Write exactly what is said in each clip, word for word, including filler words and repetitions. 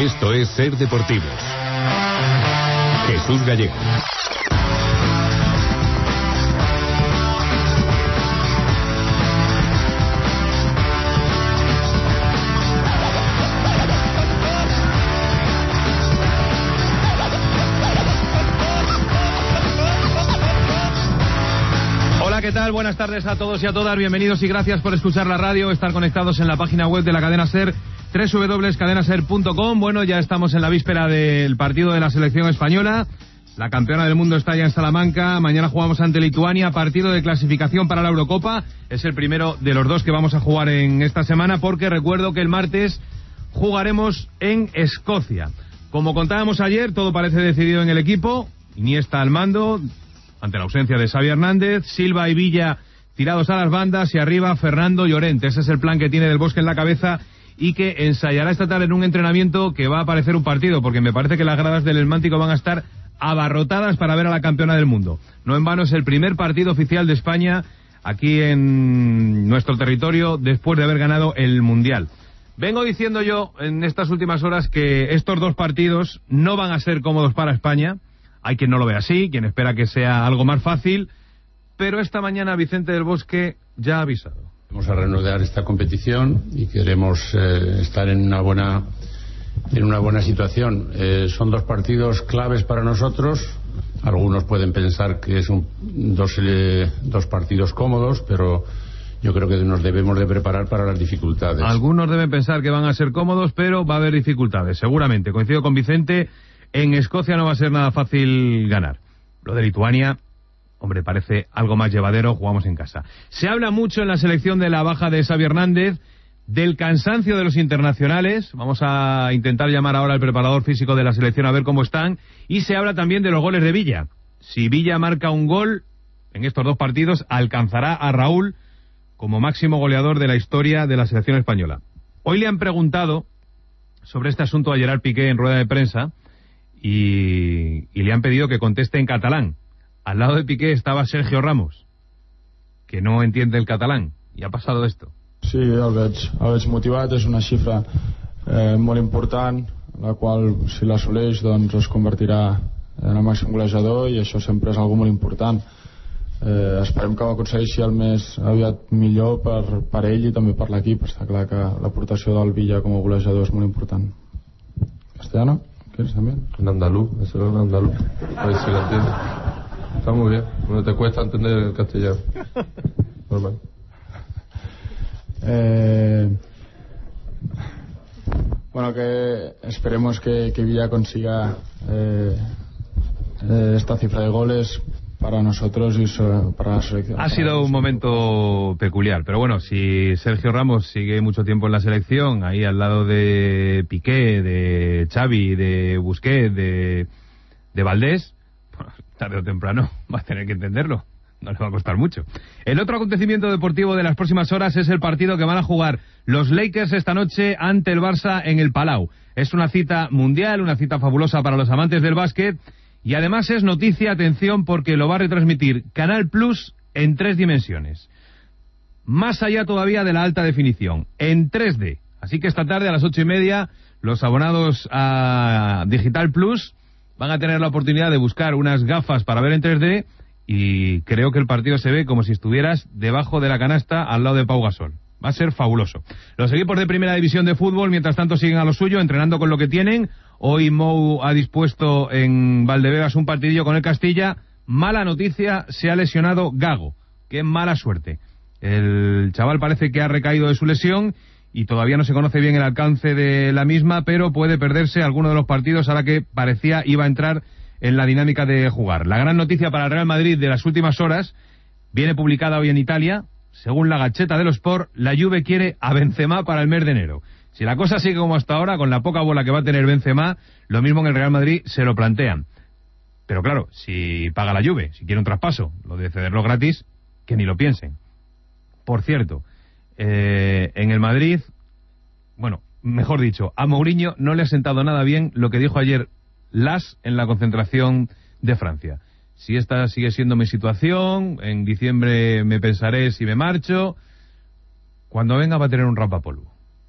Esto es Ser Deportivos. Jesús Gallego. ¿Qué tal? Buenas tardes a todos y a todas, bienvenidos y gracias por escuchar la radio, estar conectados en la página web de la cadena SER, doble u doble u doble u punto cadena ser punto com. Bueno, ya estamos en la víspera del partido de la selección española, la campeona del mundo está ya en Salamanca, mañana jugamos ante Lituania, partido de clasificación para la Eurocopa, es el primero de los dos que vamos a jugar en esta semana, porque recuerdo que el martes jugaremos en Escocia. Como contábamos ayer, todo parece decidido en el equipo, Iniesta al mando, ante la ausencia de Xavi Hernández, Silva y Villa tirados a las bandas y arriba Fernando Llorente. Ese es el plan que tiene Del Bosque en la cabeza y que ensayará esta tarde en un entrenamiento que va a parecer un partido, porque me parece que las gradas del Elmántico van a estar abarrotadas para ver a la campeona del mundo. No en vano es el primer partido oficial de España aquí en nuestro territorio después de haber ganado el Mundial. Vengo diciendo yo en estas últimas horas que estos dos partidos no van a ser cómodos para España. Hay quien no lo ve así, quien espera que sea algo más fácil, pero esta mañana Vicente del Bosque ya ha avisado. Vamos a reanudar esta competición y queremos eh, estar en una buena en una buena situación. Eh, son dos partidos claves para nosotros. Algunos pueden pensar que es un, dos, eh, dos partidos cómodos, pero yo creo que nos debemos de preparar para las dificultades. Algunos deben pensar que van a ser cómodos, pero va a haber dificultades, seguramente. Coincido con Vicente. En Escocia no va a ser nada fácil ganar. Lo de Lituania, hombre, parece algo más llevadero, jugamos en casa. Se habla mucho en la selección de la baja de Xavi Hernández, del cansancio de los internacionales. Vamos a intentar llamar ahora al preparador físico de la selección a ver cómo están. Y se habla también de los goles de Villa. Si Villa marca un gol en estos dos partidos, alcanzará a Raúl como máximo goleador de la historia de la selección española. Hoy le han preguntado sobre este asunto a Gerard Piqué en rueda de prensa. Y, y le han pedido que conteste en catalán. Al lado de Piqué estaba Sergio Ramos, que no entiende el catalán, y ha pasado esto. Sí, el veig, el veig motivat, és una xifra eh, molt important, la qual, si l'assoleix, doncs es convertirà en el màxim golejador, i això sempre és algo molt important. Eh, esperem que ho aconsegueixi el més aviat millor per, per ell i també per l'equip. Està clar que l'aportació del Villa com a golejador és molt important. Castellano? ¿Quieres también? En andaluz, eso es en andaluz. A ver si lo entiendes. Está muy bien. No te cuesta entender el castellano. Normal. Eh, bueno, que esperemos que, que Villa consiga eh, eh, esta cifra de goles para nosotros y para la selección. Ha sido un momento peculiar, pero bueno, si Sergio Ramos sigue mucho tiempo en la selección, ahí al lado de Piqué, de Xavi, de Busquets, de, de Valdés, bueno, tarde o temprano va a tener que entenderlo, no le va a costar mucho. El otro acontecimiento deportivo de las próximas horas es el partido que van a jugar los Lakers esta noche ante el Barça en el Palau. Es una cita mundial, una cita fabulosa para los amantes del básquet. Y además es noticia, atención, porque lo va a retransmitir Canal Plus en tres dimensiones. Más allá todavía de la alta definición, en tres D. Así que esta tarde a las ocho y media, los abonados a Digital Plus van a tener la oportunidad de buscar unas gafas para ver en tres D y creo que el partido se ve como si estuvieras debajo de la canasta al lado de Pau Gasol. Va a ser fabuloso. Los equipos de primera división de fútbol, mientras tanto, siguen a lo suyo, entrenando con lo que tienen. Hoy Mou ha dispuesto en Valdebebas un partidillo con el Castilla. Mala noticia, se ha lesionado Gago. Qué mala suerte. El chaval parece que ha recaído de su lesión y todavía no se conoce bien el alcance de la misma, pero puede perderse alguno de los partidos ahora que parecía iba a entrar en la dinámica de jugar. La gran noticia para el Real Madrid de las últimas horas viene publicada hoy en Italia. Según la Gazzetta dello Sport, la Juve quiere a Benzema para el mes de enero. Si la cosa sigue como hasta ahora, con la poca bola que va a tener Benzema, lo mismo en el Real Madrid se lo plantean. Pero claro, si paga la Juve, si quiere un traspaso, lo de cederlo gratis, que ni lo piensen. Por cierto, eh, en el Madrid, bueno, mejor dicho, a Mourinho no le ha sentado nada bien lo que dijo ayer Las en la concentración de Francia. Si esta sigue siendo mi situación, en diciembre me pensaré si me marcho. Cuando venga va a tener un rapapolvo.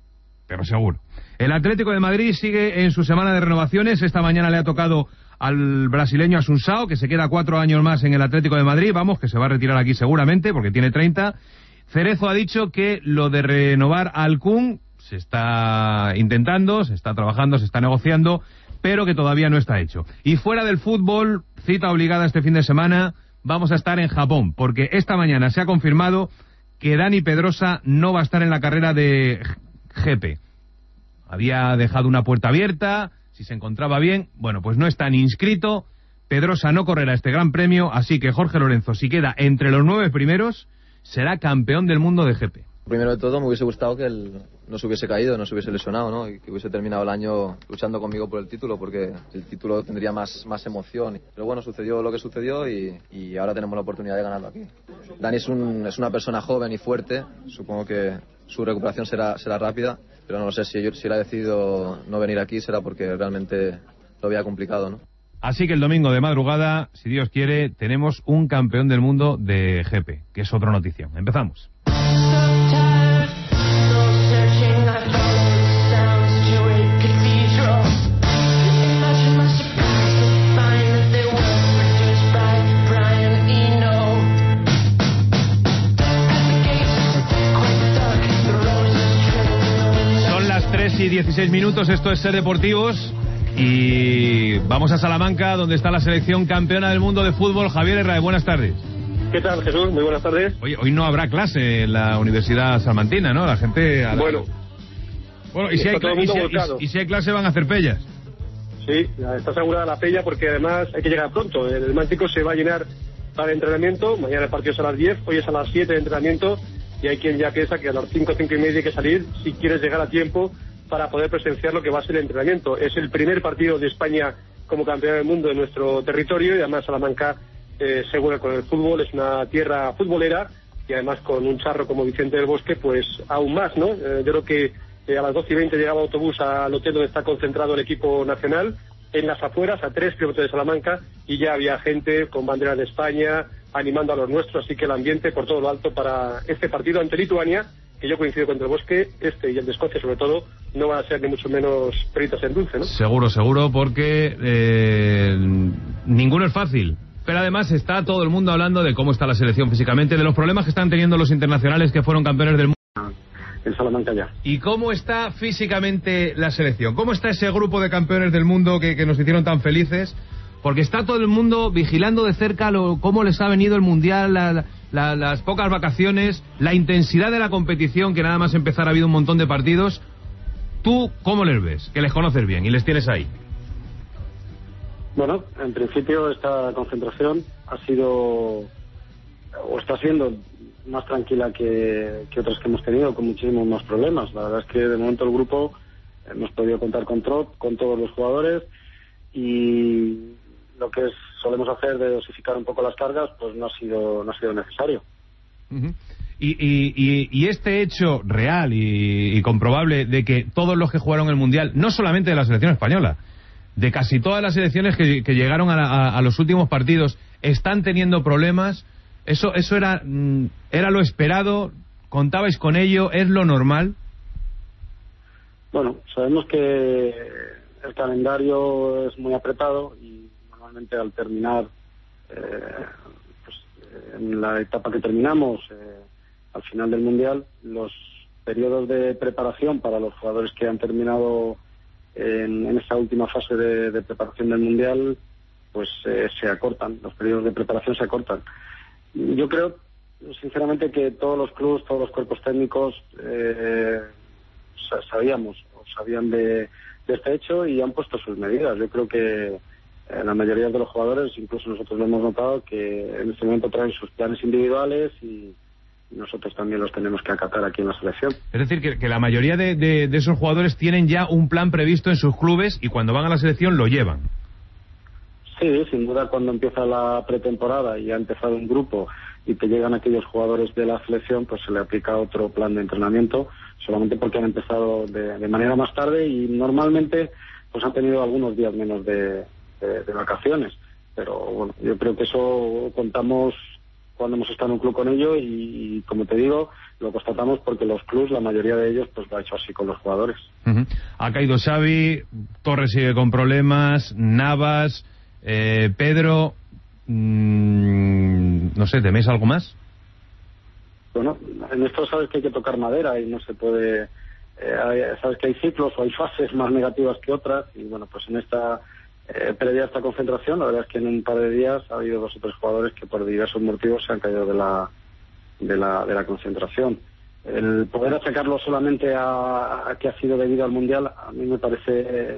pero seguro. El Atlético de Madrid sigue en su semana de renovaciones. Esta mañana le ha tocado al brasileño Assunção, que se queda cuatro años más en el Atlético de Madrid. Vamos, que se va a retirar aquí seguramente, porque tiene treinta. Cerezo ha dicho que lo de renovar al Kun se está intentando, se está trabajando, se está negociando, pero que todavía no está hecho. Y fuera del fútbol, cita obligada este fin de semana, vamos a estar en Japón, porque esta mañana se ha confirmado que Dani Pedrosa no va a estar en la carrera de G P. Había dejado una puerta abierta, si se encontraba bien, bueno, pues no está ni inscrito, Pedrosa no correrá este gran premio, así que Jorge Lorenzo, si queda entre los nueve primeros, será campeón del mundo de G P. Primero de todo, me hubiese gustado que él no se hubiese caído, no se hubiese lesionado, ¿no? Y que hubiese terminado el año luchando conmigo por el título, porque el título tendría más, más emoción. Pero bueno, sucedió lo que sucedió y, y ahora tenemos la oportunidad de ganarlo aquí. Dani es, un, es una persona joven y fuerte, supongo que su recuperación será, será rápida, pero no lo sé, si, yo, si él ha decidido no venir aquí será porque realmente lo había complicado, ¿no? Así que el domingo de madrugada, si Dios quiere, tenemos un campeón del mundo de G P, que es otra noticia. Empezamos. Son las tres y dieciséis minutos, esto es Ser Deportivos. Y vamos a Salamanca, donde está la selección campeona del mundo de fútbol. Javier Herrera, buenas tardes. ¿Qué tal, Jesús? Muy buenas tardes. Oye, hoy no habrá clase en la Universidad Salmantina, ¿no? La gente... A la... Bueno. Bueno, y si, hay cl- y, si, y, y si hay clase van a hacer pellas. Sí, está asegurada la pella porque además hay que llegar pronto. El Mántico se va a llenar para el entrenamiento. Mañana el partido es a las diez, hoy es a las siete de entrenamiento. Y hay quien ya piensa que a las cinco, cinco y media hay que salir si quieres llegar a tiempo para poder presenciar lo que va a ser el entrenamiento. Es el primer partido de España como campeón del mundo en nuestro territorio y además Salamanca eh, segura con el fútbol, es una tierra futbolera y además con un charro como Vicente del Bosque, pues aún más, ¿no? Eh, yo creo que eh, a las doce y veinte llegaba autobús al hotel donde está concentrado el equipo nacional, en las afueras, a tres kilómetros de Salamanca, y ya había gente con banderas de España animando a los nuestros, así que el ambiente por todo lo alto para este partido ante Lituania, que yo coincido con el Bosque, este y el de Escocia sobre todo, no van a ser ni mucho menos peritas en dulce, ¿no? Seguro, seguro, porque eh, ninguno es fácil. Pero además está todo el mundo hablando de cómo está la selección físicamente, de los problemas que están teniendo los internacionales que fueron campeones del mundo. En Salamanca ya. ¿Y cómo está físicamente la selección? ¿Cómo está ese grupo de campeones del mundo que, que nos hicieron tan felices? Porque está todo el mundo vigilando de cerca lo, cómo les ha venido el Mundial, la, la, las pocas vacaciones, la intensidad de la competición, que nada más empezar ha habido un montón de partidos. ¿Tú cómo les ves? Que les conoces bien y les tienes ahí. Bueno, en principio esta concentración ha sido, o está siendo, más tranquila que, que otras que hemos tenido, con muchísimos más problemas. La verdad es que de momento el grupo hemos podido contar con, tro, con todos los jugadores y lo que es, solemos hacer de dosificar un poco las cargas, pues no ha sido, no ha sido necesario. Uh-huh. Y, y, y, y este hecho real y, y comprobable de que todos los que jugaron el Mundial, no solamente de la selección española, de casi todas las selecciones que, que llegaron a, a, a los últimos partidos, están teniendo problemas, eso eso era, era lo esperado, contabais con ello, es lo normal. Bueno, sabemos que el calendario es muy apretado y normalmente al terminar eh, pues, en la etapa que terminamos eh, al final del Mundial, los periodos de preparación para los jugadores que han terminado en, en esta última fase de, de preparación del Mundial, pues eh, se acortan, los periodos de preparación se acortan. Yo creo sinceramente que todos los clubes, todos los cuerpos técnicos eh, sabíamos o sabían de, de este hecho y han puesto sus medidas. Yo creo que eh, la mayoría de los jugadores, incluso nosotros lo hemos notado, que en este momento traen sus planes individuales y nosotros también los tenemos que acatar aquí en la selección. Es decir, que, que la mayoría de, de, de esos jugadores tienen ya un plan previsto en sus clubes y cuando van a la selección lo llevan. Sí, sin duda, cuando empieza la pretemporada y ha empezado un grupo y te llegan aquellos jugadores de la selección, pues se le aplica otro plan de entrenamiento, solamente porque han empezado de, de manera más tarde y normalmente pues han tenido algunos días menos de, de, de vacaciones. Pero bueno, yo creo que eso contamos cuando hemos estado en un club con ellos y, y como te digo, lo constatamos porque los clubs, la mayoría de ellos, pues lo ha hecho así con los jugadores. Uh-huh. Ha caído Xavi, Torres sigue con problemas, Navas, eh, Pedro, mmm, no sé, ¿teméis algo más? Bueno, en esto sabes que hay que tocar madera y no se puede... Eh, hay, sabes que hay ciclos o hay fases más negativas que otras y bueno, pues en esta eh, previa a esta concentración, la verdad es que en un par de días ha habido dos o tres jugadores que por diversos motivos se han caído de la de la, de la concentración. El poder achacarlo solamente a, a que ha sido debido al Mundial a mí me parece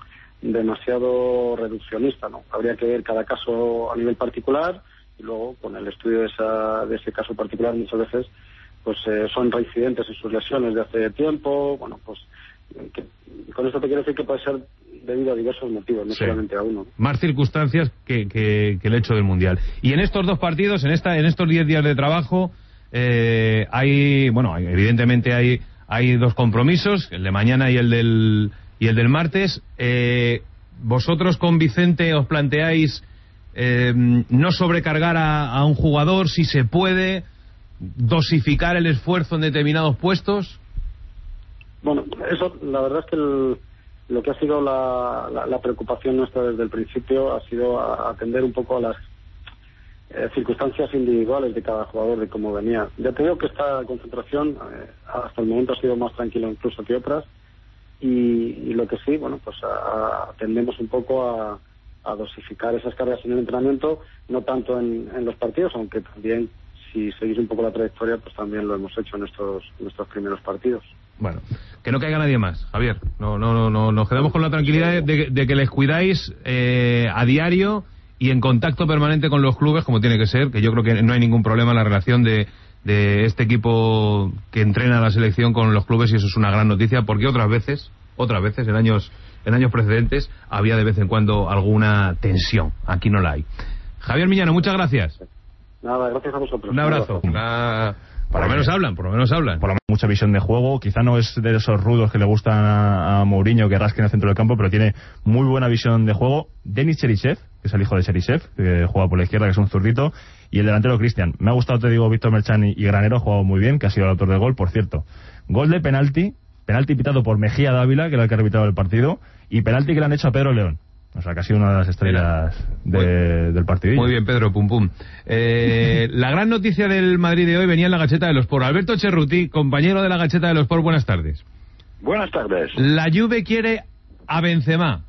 demasiado reduccionista, ¿no? Habría que ver cada caso a nivel particular y luego con el estudio de, esa, de ese caso particular muchas veces pues eh, son reincidentes en sus lesiones de hace tiempo, bueno, pues que, con esto te quiero decir que puede ser debido a diversos motivos, no sí. solamente a uno. Más circunstancias que, que, que el hecho del Mundial. Y en estos dos partidos, en esta en estos diez días de trabajo, eh, hay, bueno, evidentemente hay hay dos compromisos, el de mañana y el del y el del martes. Eh, vosotros con Vicente os planteáis eh, no sobrecargar a, a un jugador, si se puede, dosificar el esfuerzo en determinados puestos. Bueno, eso la verdad es que el, lo que ha sido la, la, la preocupación nuestra desde el principio ha sido a, atender un poco a las eh, circunstancias individuales de cada jugador, de cómo venía. Ya te digo que esta concentración eh, hasta el momento ha sido más tranquila incluso que otras y, y lo que sí, bueno, pues a, a, atendemos un poco a, a dosificar esas cargas en el entrenamiento, no tanto en, en los partidos, aunque también si seguís un poco la trayectoria, pues también lo hemos hecho en estos, en estos primeros partidos. Bueno, que no caiga nadie más, Javier. No, no, no, no nos quedamos con la tranquilidad de, de que les cuidáis eh, a diario y en contacto permanente con los clubes, como tiene que ser, que yo creo que no hay ningún problema en la relación de, de este equipo que entrena a la selección con los clubes y eso es una gran noticia, porque otras veces, otras veces, en años, en años precedentes, había de vez en cuando alguna tensión. Aquí no la hay. Javier Miñano, muchas gracias. Nada, gracias a vosotros. Un abrazo. Una... Por lo menos hablan, por lo menos hablan. Por lo menos mucha visión de juego. Quizá no es de esos rudos que le gustan a, a Mourinho, que rasquen en el centro del campo, pero tiene muy buena visión de juego. Denis Cherisev, que es el hijo de Cherisev, que juega por la izquierda, que es un zurdito. Y el delantero Cristian. Me ha gustado, te digo, Víctor Merchan y Granero, ha jugado muy bien, que ha sido el autor del gol, por cierto. Gol de penalti, penalti pitado por Mejía Dávila, que era el que ha arbitrado el partido, y penalti que le han hecho a Pedro León. O sea, que ha sido una de las estrellas de, del partido. Muy bien, Pedro, pum pum. Eh, la gran noticia del Madrid de hoy venía en la Gacheta de los Sport. Alberto Cerruti, compañero de la Gacheta de los Sport, buenas tardes. Buenas tardes. La Juve quiere a Benzema.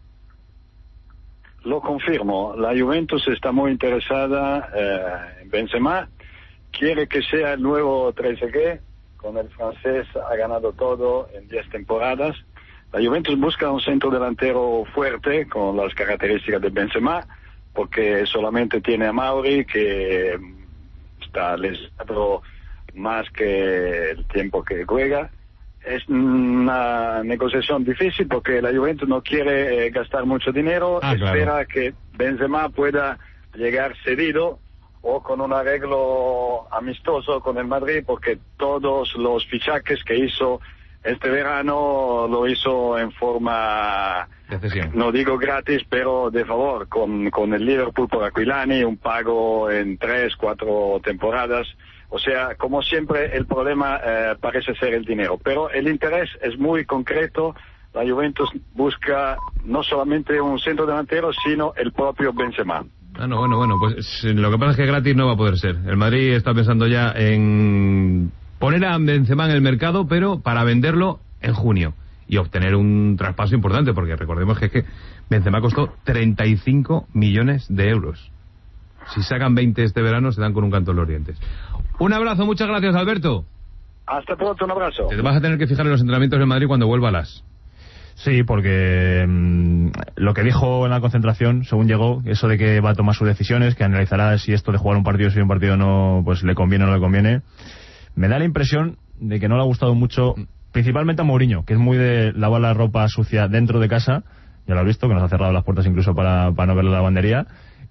Lo confirmo, la Juventus está muy interesada eh, en Benzema. Quiere que sea el nuevo Trezeguet. Con el francés ha ganado todo en diez temporadas. La Juventus busca un centro delantero fuerte con las características de Benzema, porque solamente tiene a Mauri, que está lesionado más que el tiempo que juega. Es una negociación difícil porque la Juventus no quiere eh, gastar mucho dinero, ah, espera claro. que Benzema pueda llegar cedido o con un arreglo amistoso con el Madrid, porque todos los fichajes que hizo este verano lo hizo en forma, Decisión. no digo gratis, pero de favor, con, con el Liverpool por Aquilani, un pago en tres, cuatro temporadas. O sea, como siempre, el problema eh, parece ser el dinero. Pero el interés es muy concreto. La Juventus busca no solamente un centro delantero, sino el propio Benzema. Ah, no, bueno, bueno, pues lo que pasa es que gratis no va a poder ser. El Madrid está pensando ya en poner a Benzema en el mercado, pero para venderlo en junio y obtener un traspaso importante, porque recordemos que, es que Benzema costó treinta y cinco millones de euros. Si sacan veinte este verano, se dan con un canto en los dientes. Un abrazo, muchas gracias, Alberto. Hasta pronto, un abrazo. Te vas a tener que fijar en los entrenamientos de Madrid cuando vuelva a las... Sí, porque mmm, lo que dijo en la concentración, según llegó, eso de que va a tomar sus decisiones, que analizará si esto de jugar un partido, si un partido no, pues le conviene o no le conviene. Me da la impresión de que no le ha gustado mucho, principalmente a Mourinho, que es muy de lavar la ropa sucia dentro de casa. Ya lo has visto, que nos ha cerrado las puertas incluso para, para no ver la lavandería.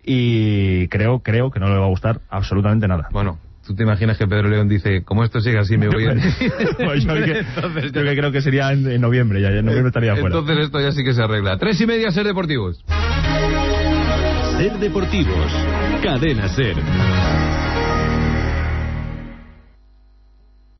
Y creo, creo que no le va a gustar absolutamente nada. Bueno, ¿tú te imaginas que Pedro León dice, como esto sigue así me voy a... pues yo, que, Entonces, yo que creo que sería en, en noviembre, ya, ya en noviembre estaría fuera. Entonces esto ya sí que se arregla. Tres y media, Ser Deportivos. Ser Deportivos, Cadena Ser.